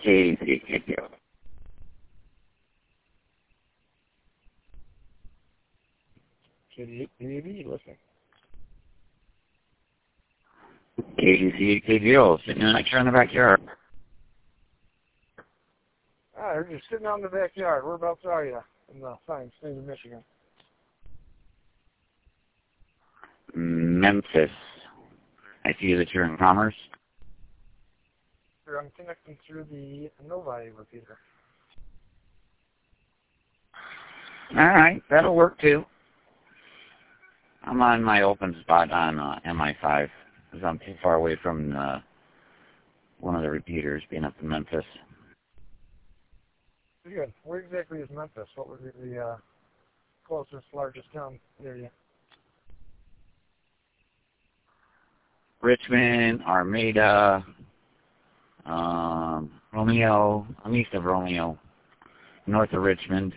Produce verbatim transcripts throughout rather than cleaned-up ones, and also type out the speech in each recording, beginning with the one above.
K C K G O. K D A B, listening. K C K G O, sitting in a lecture in the backyard. Ah, they're just sitting out in the backyard. Whereabouts are you? In the fine state of Michigan. Memphis. I see that you're in Commerce. I'm connecting through the Novi repeater. All right, that'll work too. I'm on my open spot on uh, M I five because I'm too far away from uh, one of the repeaters being up in Memphis. Pretty good. Where exactly is Memphis? What would be the uh, closest, largest town near you? Richmond, Armada, um, Romeo. I'm east of Romeo, north of Richmond.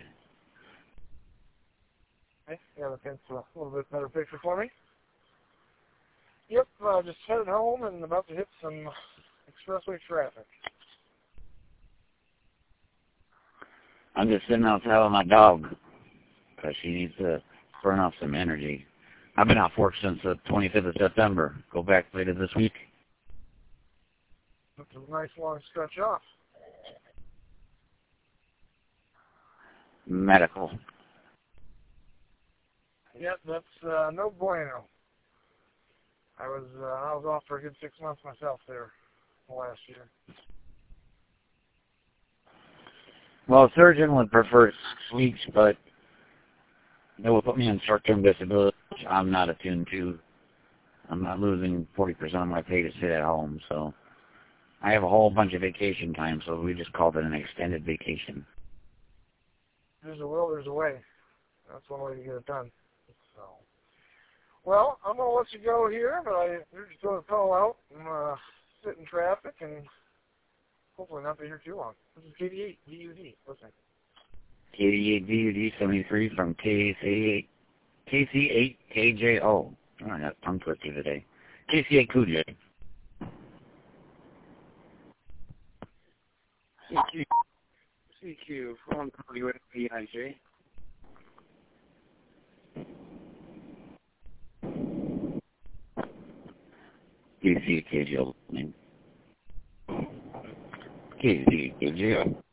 Okay, yeah, that paints a little bit better picture for me. Yep, uh, just headed home and about to hit some expressway traffic. I'm just sitting outside with my dog because she needs to burn off some energy. I've been off work since the twenty-fifth of September. Go back later this week. That's a nice long stretch off. Medical. Yep, that's uh, no bueno. I was uh, I was off for a good six months myself there last year. Well, a surgeon would prefer six weeks, but they will put me on short-term disability, which I'm not attuned to. I'm not losing forty percent of my pay to sit at home, so I have a whole bunch of vacation time, so we just called it an extended vacation. There's a will, there's a way. That's one way to get it done. So, well, I'm going to let you go here, but I, you're just going to call out and uh, sit in traffic and hopefully not be here too long. This is K D eight V U D. Listen. K D eight V U D seventy-three from K C eight K J O. Oh, I got tongue twisted today. K C eight K J. C Q. C Q. Phone W P I J. K C eight K J O. K C eight K J O.